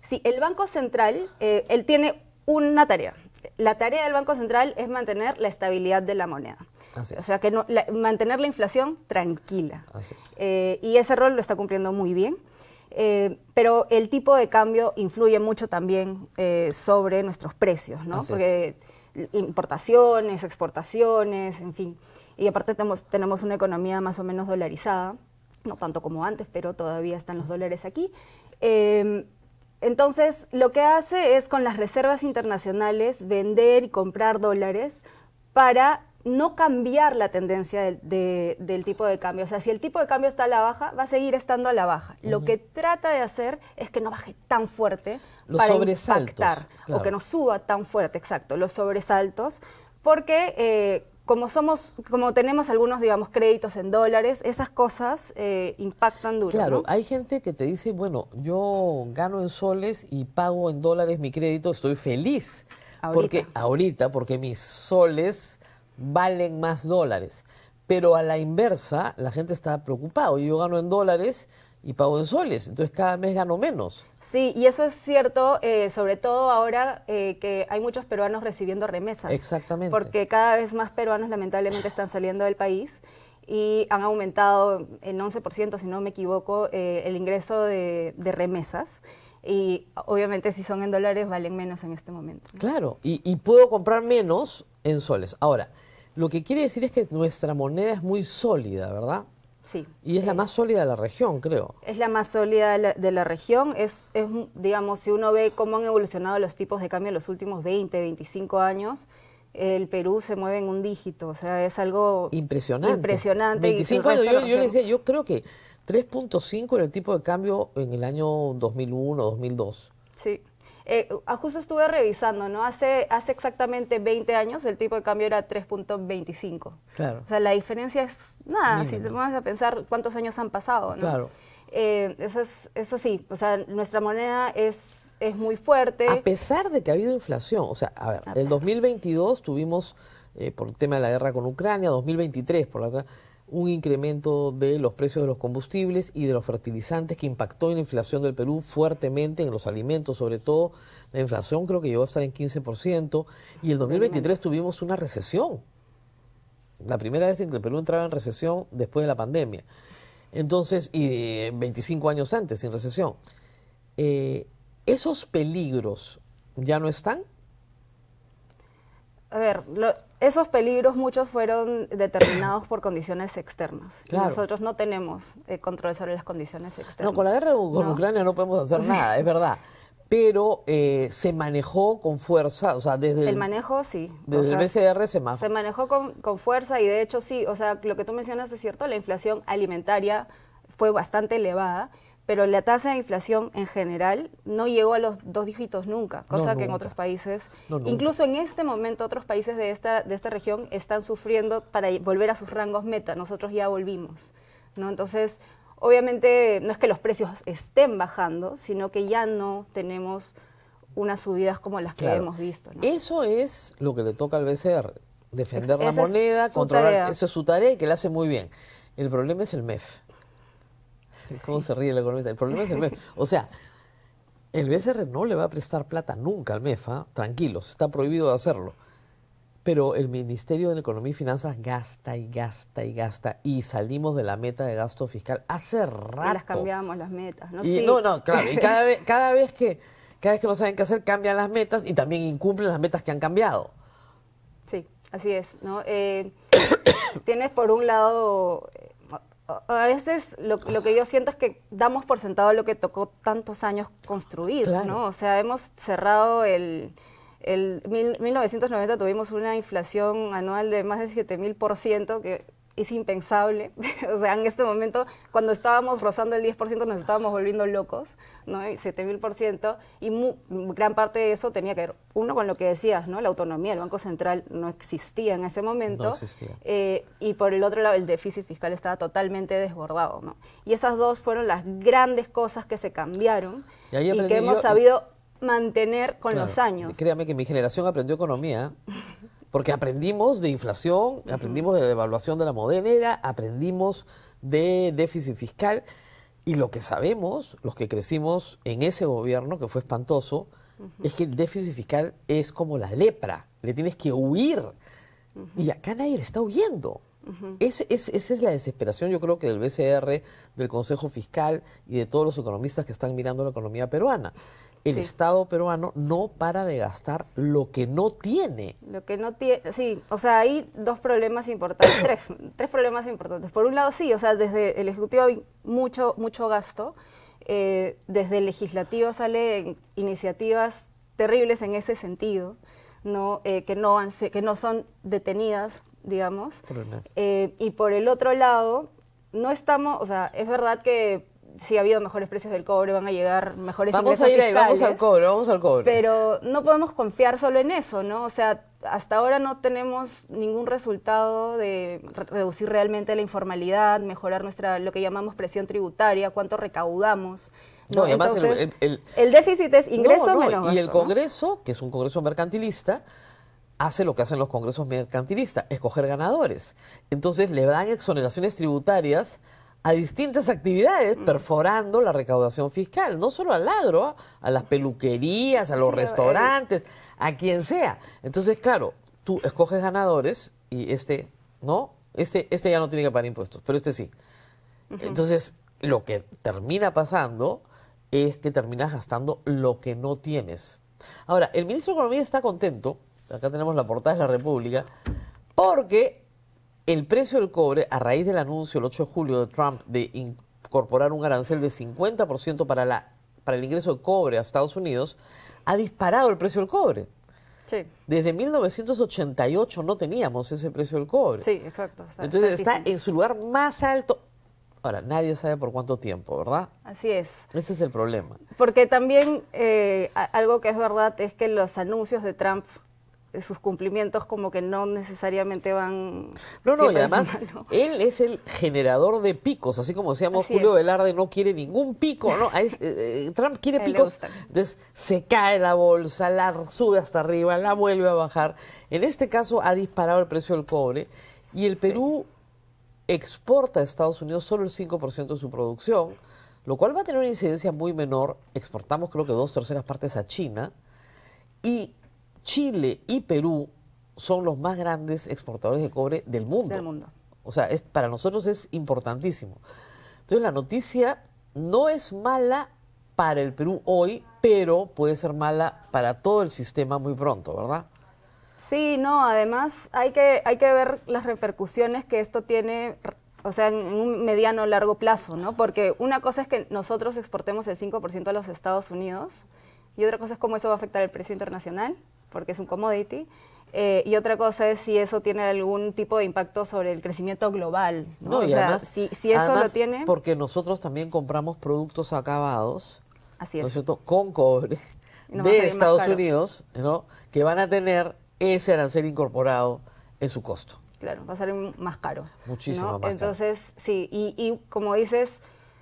Sí, el Banco Central, eh, él tiene una tarea. La tarea del Banco Central es mantener la estabilidad de la moneda. Así es. O sea, que no, la, mantener la inflación tranquila. Así es. Eh, y ese rol lo está cumpliendo muy bien. Eh, pero el tipo de cambio influye mucho también eh, sobre nuestros precios, ¿no? Así Porque importaciones, exportaciones, en fin. Y aparte tenemos, tenemos una economía más o menos dolarizada, no tanto como antes, pero todavía están los dólares aquí. Eh, entonces, lo que hace es con las reservas internacionales vender y comprar dólares para no cambiar la tendencia del, de, del tipo de cambio. O sea, si el tipo de cambio está a la baja, va a seguir estando a la baja. Uh-huh. Lo que trata de hacer es que no baje tan fuerte los para sobresaltos, impactar, claro. o que no suba tan fuerte, exacto, los sobresaltos, porque eh, como somos, como tenemos algunos, digamos, créditos en dólares, esas cosas eh, impactan duro. Claro, ¿no? Hay gente que te dice, bueno, yo gano en soles y pago en dólares mi crédito, estoy feliz. Ahorita. Porque ahorita, porque mis soles valen más dólares. Pero a la inversa, la gente está preocupada. Yo gano en dólares y pago en soles, entonces cada mes gano menos. Sí, y eso es cierto, eh, sobre todo ahora eh, que hay muchos peruanos recibiendo remesas. Exactamente. Porque cada vez más peruanos lamentablemente están saliendo del país y han aumentado en once por ciento, si no me equivoco, eh, el ingreso de, de remesas. Y obviamente si son en dólares valen menos en este momento, ¿no? Claro, y, y puedo comprar menos en soles. Ahora, lo que quiere decir es que nuestra moneda es muy sólida, ¿verdad? Sí. Y es eh, la más sólida de la región, creo. Es la más sólida de la, de la región. Es, es, digamos, si uno ve cómo han evolucionado los tipos de cambio en los últimos veinte, veinticinco años, el Perú se mueve en un dígito. O sea, es algo impresionante. Impresionante. veinticinco años, yo, yo le decía, yo creo que tres punto cinco era el tipo de cambio en el año dos mil uno, dos mil dos. Sí. Eh, justo estuve revisando, ¿no? Hace, hace exactamente veinte años el tipo de cambio era tres punto veinticinco. Claro. O sea, la diferencia es nada, Mínimo. si te pones a pensar cuántos años han pasado, ¿no? Claro. Eh, eso, es, eso sí, o sea, nuestra moneda es, es muy fuerte. A pesar de que ha habido inflación, o sea, a ver, A el pesar. dos mil veintidós tuvimos, eh, por el tema de la guerra con Ucrania, dos mil veintitrés, por la otra, un incremento de los precios de los combustibles y de los fertilizantes que impactó en la inflación del Perú fuertemente, en los alimentos sobre todo. La inflación creo que llegó a estar en quince por ciento y el dos mil veintitrés tuvimos una recesión. La primera vez en que el Perú entraba en recesión después de la pandemia. Entonces, y eh, veinticinco años antes sin recesión. Eh, ¿Esos peligros ya no están? A ver, lo, esos peligros muchos fueron determinados por condiciones externas. Claro. Y nosotros no tenemos eh, control sobre las condiciones externas. No, con la guerra con ¿no? Ucrania no podemos hacer nada, es verdad. Pero eh, se manejó con fuerza, o sea, desde el, El manejo, sí. desde O sea, el B C R se manejó. Se manejó con, con fuerza y de hecho sí, o sea, lo que tú mencionas es cierto, la inflación alimentaria fue bastante elevada, pero la tasa de inflación en general no llegó a los dos dígitos nunca, cosa No, que en nunca. otros países, No, nunca. incluso en este momento otros países de esta, de esta región están sufriendo para volver a sus rangos meta, nosotros ya volvimos, ¿no? Entonces, obviamente no es que los precios estén bajando, sino que ya no tenemos unas subidas como las que Claro. hemos visto, ¿no? Eso es lo que le toca al B C R, defender Es- la esa es moneda, su controlar, tarea. eso es su tarea y que la hace muy bien. El problema es el M E F. ¿Cómo se ríe el economista? El problema es el M E F. O sea, el B C R no le va a prestar plata nunca al M E F, ¿ah? Tranquilos, está prohibido de hacerlo. Pero el Ministerio de Economía y Finanzas gasta y gasta y gasta y salimos de la meta de gasto fiscal hace rato. Y las cambiamos las metas, ¿no? Y Sí. no, no, claro, y cada vez, cada vez que cada vez que no saben qué hacer, cambian las metas y también incumplen las metas que han cambiado. Sí, así es, ¿no? Eh, tienes por un lado, eh, a a veces lo, lo que yo siento es que damos por sentado lo que tocó tantos años construir, Claro. ¿no? O sea, hemos cerrado el... El mil, mil novecientos noventa tuvimos una inflación anual de más de siete mil por ciento, que es impensable. O sea, en este momento, cuando estábamos rozando el diez por ciento, nos estábamos volviendo locos, ¿no? siete mil por ciento, y mu, gran parte de eso tenía que ver, uno, con lo que decías, ¿no? La autonomía, el Banco Central no existía en ese momento. No existía. Eh, y por el otro lado, el déficit fiscal estaba totalmente desbordado, ¿no? Y esas dos fueron las grandes cosas que se cambiaron Y ahí y aprendí que hemos yo- sabido mantener con Claro, los años. Créame que mi generación aprendió economía, porque aprendimos de inflación, aprendimos de devaluación de la moneda, aprendimos de déficit fiscal Y lo que sabemos, los que crecimos en ese gobierno, que fue espantoso, uh-huh. es que el déficit fiscal es como la lepra, le tienes que huir. Uh-huh. Y acá nadie le está huyendo. Uh-huh. Es, es, esa es la desesperación, yo creo que del B C R, del Consejo Fiscal y de todos los economistas que están mirando la economía peruana. El sí. Estado peruano no para de gastar lo que no tiene. Lo que no tiene, sí, o sea, hay dos problemas importantes, tres, tres problemas importantes. Por un lado, sí, o sea, desde el Ejecutivo hay mucho, mucho gasto, eh, desde el Legislativo salen iniciativas terribles en ese sentido, ¿no? Eh, que, no han, que no son detenidas, digamos. Eh, y por el otro lado, no estamos, o sea, es verdad que sí ha habido mejores precios del cobre, van a llegar mejores vamos ingresos a ir ahí, fiscales, vamos al cobre, vamos al cobre. Pero no podemos confiar solo en eso, ¿no? O sea, hasta ahora no tenemos ningún resultado de re reducir realmente la informalidad, mejorar nuestra, lo que llamamos presión tributaria, cuánto recaudamos. No, ¿no? y además Entonces, el, el, el déficit es ingreso no, no, menos y gasto, el Congreso, ¿no? Que es un Congreso mercantilista, hace lo que hacen los congresos mercantilistas, escoger ganadores. Entonces le dan exoneraciones tributarias a distintas actividades, mm. perforando la recaudación fiscal, no solo al agro, a las peluquerías, a los sí, restaurantes, eh. a quien sea. Entonces, claro, tú escoges ganadores y este, ¿no? Este, este ya no tiene que pagar impuestos, pero este sí. Uh-huh. Entonces, lo que termina pasando es que terminas gastando lo que no tienes. Ahora, el ministro de Economía está contento, acá tenemos la portada de La República, porque el precio del cobre, a raíz del anuncio el ocho de julio de Trump de incorporar un arancel de cincuenta por ciento para, la, para el ingreso de cobre a Estados Unidos, ha disparado el precio del cobre. Sí. Desde mil novecientos ochenta y ocho no teníamos ese precio del cobre. Sí, exacto. O sea, entonces está en su lugar más alto. Ahora, nadie sabe por cuánto tiempo, ¿verdad? Así es. Ese es el problema. Porque también eh, algo que es verdad es que los anuncios de Trump, sus cumplimientos como que no necesariamente van... No, no, y además él es el generador de picos, así como decíamos, así Julio es. Velarde no quiere ningún pico, ¿no? Eh, eh, Trump quiere picos, entonces se cae la bolsa, la sube hasta arriba, la vuelve a bajar. En este caso ha disparado el precio del cobre y el Perú sí. exporta a Estados Unidos solo el cinco por ciento de su producción, lo cual va a tener una incidencia muy menor. Exportamos creo que dos terceras partes a China y Chile y Perú son los más grandes exportadores de cobre del mundo. Del mundo. O sea, es, para nosotros es importantísimo. Entonces la noticia no es mala para el Perú hoy, pero puede ser mala para todo el sistema muy pronto, ¿verdad? Sí, no, además hay que, hay que ver las repercusiones que esto tiene, o sea, en, en un mediano o largo plazo, ¿no? Porque una cosa es que nosotros exportemos el cinco por ciento a los Estados Unidos y otra cosa es cómo eso va a afectar el precio internacional, porque es un commodity, eh, y otra cosa es si eso tiene algún tipo de impacto sobre el crecimiento global, ¿no? No, o y sea, además, si, si eso además, lo tiene... porque nosotros también compramos productos acabados, así es. ¿no es cierto?, con cobre de Estados Unidos, ¿no?, que van a tener ese arancel incorporado en su costo. Claro, va a ser más caro. Muchísimo ¿no? más Entonces, caro. sí, y, y como dices,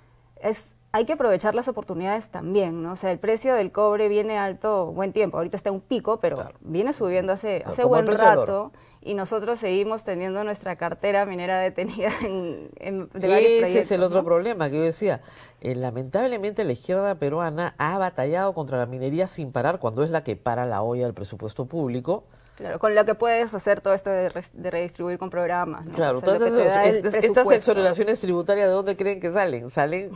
es... hay que aprovechar las oportunidades también, ¿no? O sea, el precio del cobre viene alto buen tiempo, ahorita está en un pico, pero claro. viene subiendo hace, claro, hace buen rato y nosotros seguimos teniendo nuestra cartera minera detenida en, en de varios Ese proyectos, es el otro ¿no? problema que yo decía. Eh, lamentablemente la izquierda peruana ha batallado contra la minería sin parar cuando es la que para la olla del presupuesto público. Claro, con lo que puedes hacer todo esto de, re, de redistribuir con programas, ¿no? Claro, o sea, todas esas, es, estas exoneraciones tributarias, ¿de dónde creen que salen? Salen...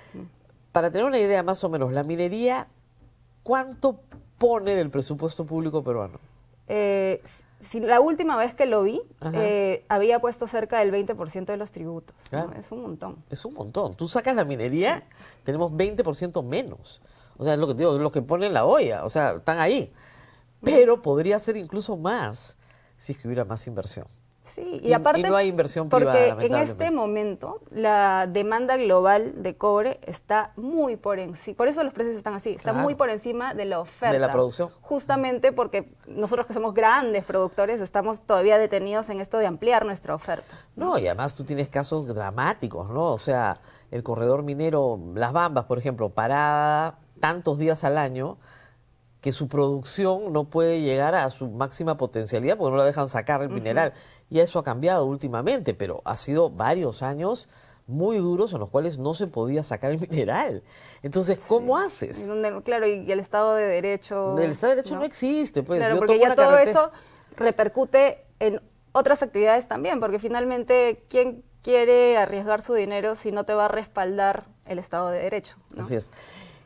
Para tener una idea más o menos, la minería, ¿cuánto pone del presupuesto público peruano? Eh, si la última vez que lo vi, eh, había puesto cerca del veinte por ciento de los tributos. Claro. ¿no? Es un montón. Es un montón. Tú sacas la minería, sí. tenemos veinte por ciento menos. O sea, es lo que digo, es lo que pone en la olla. O sea, están ahí. Pero podría ser incluso más si es que hubiera más inversión. Sí, y, y aparte, y no hay inversión porque privada, en este momento la demanda global de cobre está muy por encima, por eso los precios están así, está claro. muy por encima de la oferta. De la producción. Justamente porque nosotros que somos grandes productores estamos todavía detenidos en esto de ampliar nuestra oferta. No, no y además tú tienes casos dramáticos, ¿no? O sea, el corredor minero Las Bambas, por ejemplo, parada tantos días al año, que su producción no puede llegar a su máxima potencialidad porque no la dejan sacar el uh-huh. mineral. Y eso ha cambiado últimamente, pero ha sido varios años muy duros en los cuales no se podía sacar el mineral. Entonces, ¿cómo Sí. haces? Y donde, claro, y, y el Estado de Derecho... El Estado de Derecho no, existe, pues. Claro, Yo porque tomo ya una todo carretera- eso repercute en otras actividades también, porque finalmente, ¿quién quiere arriesgar su dinero si no te va a respaldar el Estado de Derecho? ¿no? Así es.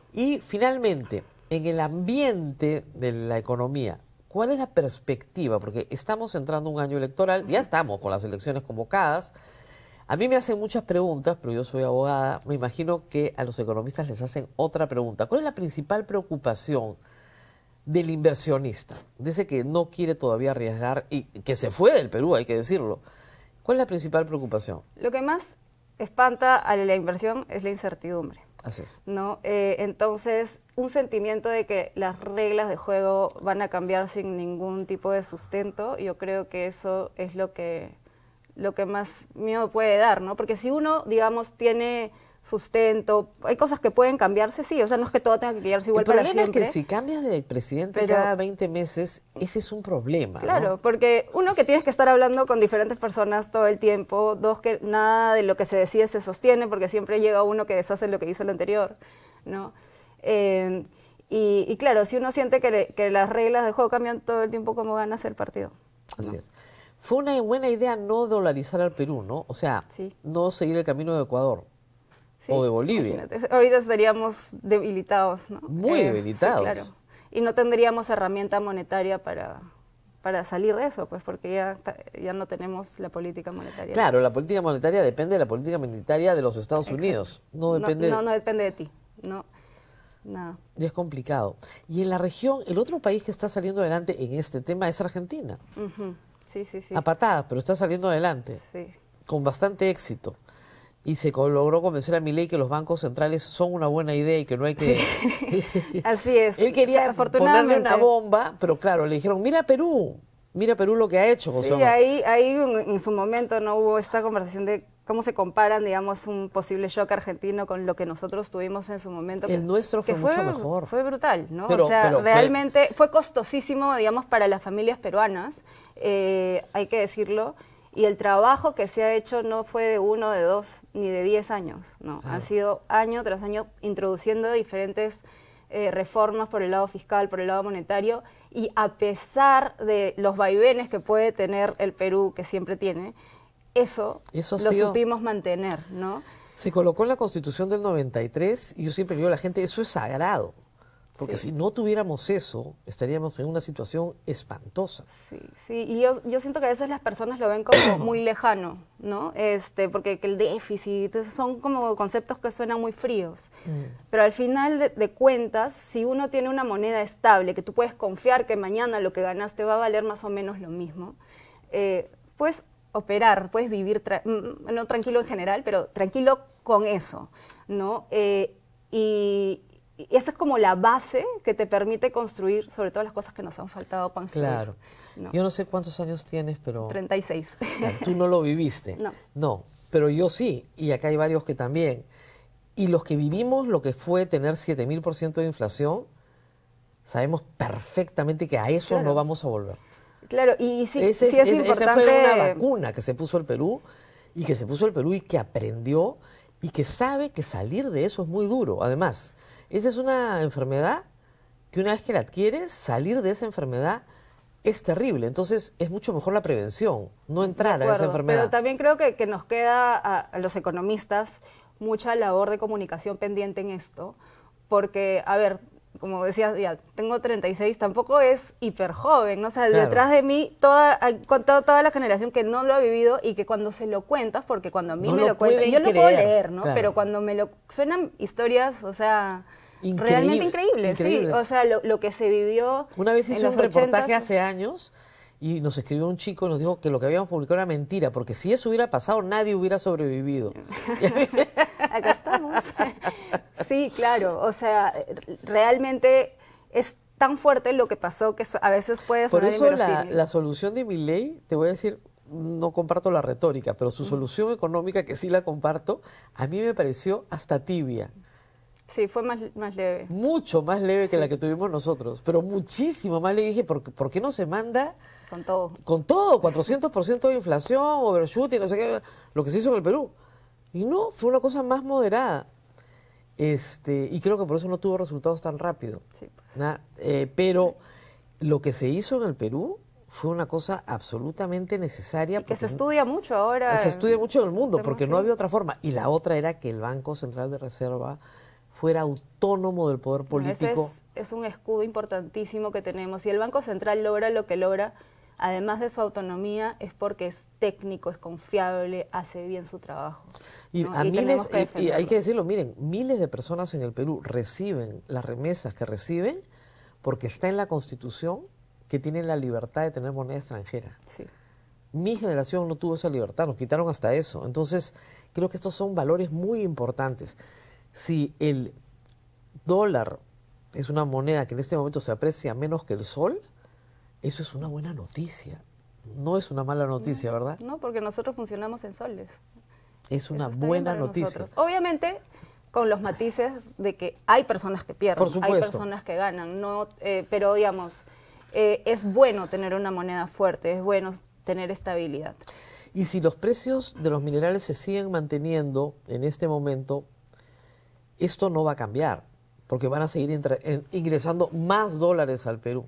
Y finalmente, en el ambiente de la economía, ¿cuál es la perspectiva? Porque estamos entrando a un año electoral, ya estamos con las elecciones convocadas. A mí me hacen muchas preguntas, pero yo soy abogada. Me imagino que a los economistas les hacen otra pregunta. ¿Cuál es la principal preocupación del inversionista? De ese que no quiere todavía arriesgar y que se fue del Perú, hay que decirlo. ¿Cuál es la principal preocupación? Lo que más espanta a la inversión es la incertidumbre. Así es. ¿no? Eh, entonces, un sentimiento de que las reglas de juego van a cambiar sin ningún tipo de sustento, yo creo que eso es lo que, lo que más miedo puede dar, ¿no? Porque si uno, digamos, tiene sustento, hay cosas que pueden cambiarse, sí, o sea, no es que todo tenga que quedarse igual El para problema siempre. es que si cambias de presidente Pero- cada veinte meses, ese es un problema, Claro, ¿no? porque uno que tienes que estar hablando con diferentes personas todo el tiempo, dos que nada de lo que se decide se sostiene porque siempre llega uno que deshace lo que hizo el anterior, ¿no? Eh, y, y claro, si uno siente que, le- que las reglas de juego cambian todo el tiempo, ¿cómo ganas el partido? Así ¿no? es. Fue una buena idea no dolarizar al Perú, ¿no? O sea, Sí. no seguir el camino de Ecuador Sí, o de Bolivia. imagínate, ahorita estaríamos debilitados, ¿no? Muy debilitados. Sí, claro. Y no tendríamos herramienta monetaria para, para salir de eso, pues porque ya, ya no tenemos la política monetaria. Claro, la política monetaria depende de la política monetaria de los Estados Exacto. Unidos. No depende. No, no depende de ti, no, nada. Y es complicado. Y en la región, el otro país que está saliendo adelante en este tema es Argentina. Ujú. Sí, sí, sí. A patadas, pero está saliendo adelante. Sí. Con bastante éxito. Y se co- logró convencer a Milei que los bancos centrales son una buena idea y que no hay que... Así es. Él quería O sea, ponerle afortunadamente. una bomba, pero claro, le dijeron, mira Perú, mira Perú lo que ha hecho. José Sí, Omar". ahí, ahí en, en su momento no hubo esta conversación de cómo se comparan, digamos, un posible shock argentino con lo que nosotros tuvimos en su momento. El que- nuestro fue que mucho mejor. Fue brutal, ¿no? Pero- o sea, pero fue- realmente fue... costosísimo, digamos, para las familias peruanas, eh, hay que decirlo. Y el trabajo que se ha hecho no fue de uno, de dos, ni de diez años, ¿no? Ah. Ha sido año tras año introduciendo diferentes eh, reformas por el lado fiscal, por el lado monetario, y a pesar de los vaivenes que puede tener el Perú, que siempre tiene, eso, Eso ha lo sido- supimos mantener, ¿no? Se colocó en la Constitución del noventa y tres y yo siempre digo a la gente, eso es sagrado. Porque Sí. si no tuviéramos eso, estaríamos en una situación espantosa. Sí, sí, y yo, yo siento que a veces las personas lo ven como muy lejano, ¿no? Este, porque que el déficit, esos son como conceptos que suenan muy fríos. Pero al final de, de cuentas, si uno tiene una moneda estable, que tú puedes confiar que mañana lo que ganaste va a valer más o menos lo mismo, eh, puedes operar, puedes vivir, tra- mm, no tranquilo en general, pero tranquilo con eso, ¿no? Eh, y, y esa es como la base que te permite construir sobre todo las cosas que nos han faltado construir. Claro. ¿no? Yo no sé cuántos años tienes, pero treinta y seis. claro, tú no lo viviste. No. No, pero yo sí, y acá hay varios que también. Y los que vivimos lo que fue tener siete mil por ciento de inflación, sabemos perfectamente que a eso Claro. no vamos a volver. Claro, y sí, Ese sí es ese- importante. Esa fue una vacuna que se puso el Perú y que se puso el Perú y que aprendió y que sabe que salir de eso es muy duro. Además, esa es una enfermedad que una vez que la adquieres, salir de esa enfermedad es terrible. Entonces es mucho mejor la prevención, no entrar De a esa acuerdo, enfermedad. Pero también creo que, que nos queda a, a los economistas mucha labor de comunicación pendiente en esto, porque, a ver, como decías, ya tengo treinta y seis, tampoco es hiper joven, ¿no? O sea, Claro. detrás de mí toda, hay con toda, toda la generación que no lo ha vivido y que cuando se lo cuentas, porque cuando a mí No me lo lo cuentan, pueden yo lo puedo creer, leer, ¿no? claro. Pero cuando me lo suenan historias, o sea, Increíble, realmente increíbles, increíbles. sí. O sea, lo, lo que se vivió. Una vez en hice los un reportaje ochentas, hace años y nos escribió un chico y nos dijo que lo que habíamos publicado era mentira, porque si eso hubiera pasado nadie hubiera sobrevivido. Acá estamos. Sí, claro. O sea, realmente es tan fuerte lo que pasó que a veces puede Por sonar eso la, inverosímil. la solución de Milei, te voy a decir, no comparto la retórica, pero su solución económica, que sí la comparto, a mí me pareció hasta tibia. Sí, fue más, más leve. Mucho más leve que la que tuvimos nosotros, pero muchísimo más. Le dije, ¿por, qué- ¿por qué no se manda Con todo. con todo? cuatrocientos por ciento de inflación, overshoot y no sé qué, lo que se hizo en el Perú. Y no, fue una cosa más moderada. Este, y creo que por eso no tuvo resultados tan rápido. Sí, pues. ¿Nah? Eh, pero lo que se hizo en el Perú fue una cosa absolutamente necesaria. Y que se estudia mucho ahora. Se estudia mucho en el mundo, porque sí. no había otra forma. Y la otra era que el Banco Central de Reserva fuera autónomo del poder político. Ese es, es un escudo importantísimo que tenemos. Si el Banco Central logra lo que logra, además de su autonomía, es porque es técnico, es confiable, hace bien su trabajo. Y, ¿no? a y, miles, que y, y hay que decirlo, miren, miles de personas en el Perú reciben las remesas que reciben porque está en la Constitución que tienen la libertad de tener moneda extranjera. Sí. Mi generación no tuvo esa libertad, nos quitaron hasta eso. Entonces, creo que estos son valores muy importantes. Si el dólar es una moneda que en este momento se aprecia menos que el sol, eso es una buena noticia. No es una mala noticia, no, ¿verdad? No, porque nosotros funcionamos en soles. Es una buena noticia. Nosotros. Obviamente, con los matices de que hay personas que pierden, Por supuesto. hay personas que ganan, no, eh, pero digamos, eh, es bueno tener una moneda fuerte, es bueno tener estabilidad. Y si los precios de los minerales se siguen manteniendo en este momento, esto no va a cambiar, porque van a seguir entre, ingresando más dólares al Perú.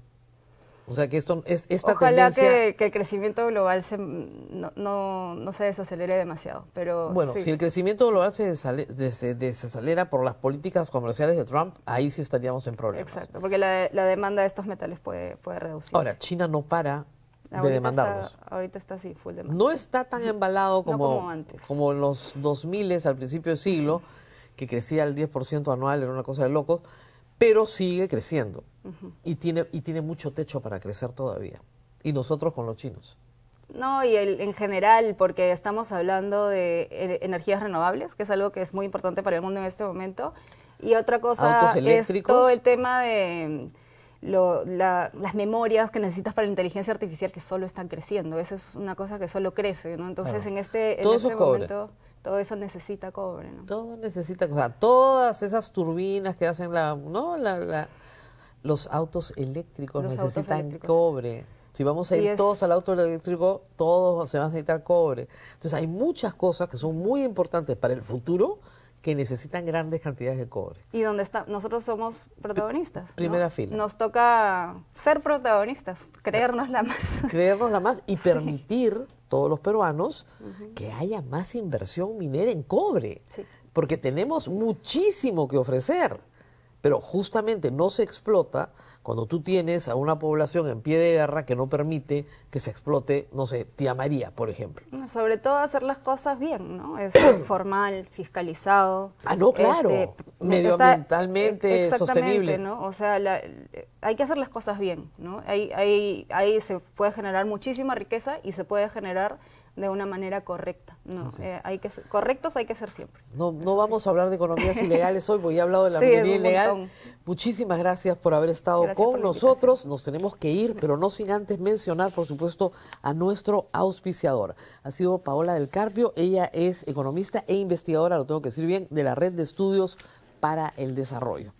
O sea que esto es esta Ojalá tendencia... que, que el crecimiento global se, no, no, no se desacelere demasiado, pero Bueno, sí. si el crecimiento global se desale- des- desacelera por las políticas comerciales de Trump, ahí sí estaríamos en problemas. Exacto, porque la, la demanda de estos metales puede, puede reducirse. Ahora, China no para de Ahorita demandarlos. Está, ahorita está así, full demanda. No está tan embalado como, No como antes. como en los dos mil al principio del siglo, que crecía el diez por ciento anual, era una cosa de locos, pero sigue creciendo. Uh-huh. y, tiene, y tiene mucho techo para crecer todavía. Y nosotros con los chinos. No, y el, en general, porque estamos hablando de eh, energías renovables, que es algo que es muy importante para el mundo en este momento. Y otra cosa es todo el tema de lo, la, las memorias que necesitas para la inteligencia artificial, que solo están creciendo. Esa es una cosa que solo crece, ¿no? Entonces, claro. en este, en todo este eso es momento... Cobre. Todo eso necesita cobre, ¿no? Todo necesita, o sea, todas esas turbinas que hacen la, ¿no? La, la, los autos eléctricos los necesitan autos eléctricos. cobre. Si vamos a ir es... todos al auto eléctrico, todos se van a necesitar cobre. Entonces hay muchas cosas que son muy importantes para el futuro que necesitan grandes cantidades de cobre. Y donde está, nosotros somos protagonistas. Primera ¿no? fila. Nos toca ser protagonistas, creérnosla más. Creérnosla más y permitir sí. todos los peruanos uh-huh. que haya más inversión minera en cobre. Sí. Porque tenemos muchísimo que ofrecer. Pero justamente no se explota cuando tú tienes a una población en pie de guerra que no permite que se explote, no sé, Tía María, por ejemplo. Sobre todo hacer las cosas bien, ¿no? Es formal, fiscalizado. Ah, no, claro. Este, medioambientalmente o sea, sostenible. ¿no? O sea, la, hay que hacer las cosas bien, ¿no? Ahí, ahí, ahí se puede generar muchísima riqueza y se puede generar de una manera correcta. No, eh, hay que ser, correctos hay que ser siempre. No, no vamos sí. a hablar de economías ilegales hoy, porque ya he hablado de la sí, minería ilegal. Muchísimas gracias por haber estado gracias con nosotros. Nos tenemos que ir, pero no sin antes mencionar, por supuesto, a nuestro auspiciador. Ha sido Paola del Carpio. Ella es economista e investigadora, lo tengo que decir bien, de la Red de Estudios para el Desarrollo.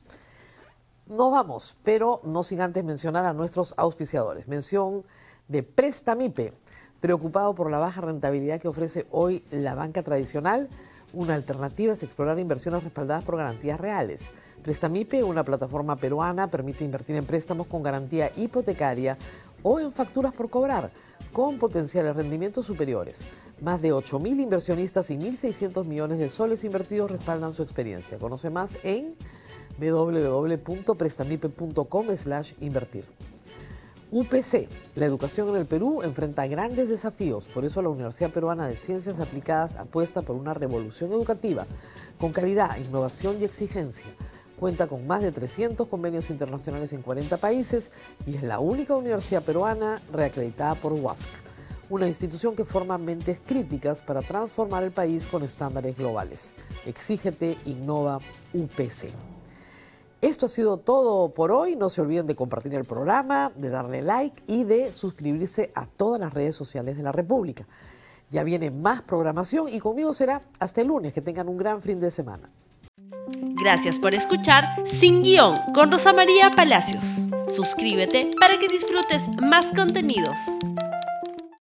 Nos vamos, pero no sin antes mencionar a nuestros auspiciadores. Mención de Prestamipe. Preocupado por la baja rentabilidad que ofrece hoy la banca tradicional, una alternativa es explorar inversiones respaldadas por garantías reales. Prestamipe, una plataforma peruana, permite invertir en préstamos con garantía hipotecaria o en facturas por cobrar, con potenciales rendimientos superiores. Más de ocho mil inversionistas y mil seiscientos millones de soles invertidos respaldan su experiencia. Conoce más en w w w punto prestamipe punto com slash invertir. U P C, la educación en el Perú enfrenta grandes desafíos, por eso la Universidad Peruana de Ciencias Aplicadas apuesta por una revolución educativa con calidad, innovación y exigencia. Cuenta con más de trescientos convenios internacionales en cuarenta países y es la única universidad peruana reacreditada por W A S C, una institución que forma mentes críticas para transformar el país con estándares globales. Exígete, innova, U P C. Esto ha sido todo por hoy. No se olviden de compartir el programa, de darle like y de suscribirse a todas las redes sociales de la República. Ya viene más programación y conmigo será hasta el lunes. Que tengan un gran fin de semana. Gracias por escuchar Sin Guión con Rosa María Palacios. Suscríbete para que disfrutes más contenidos.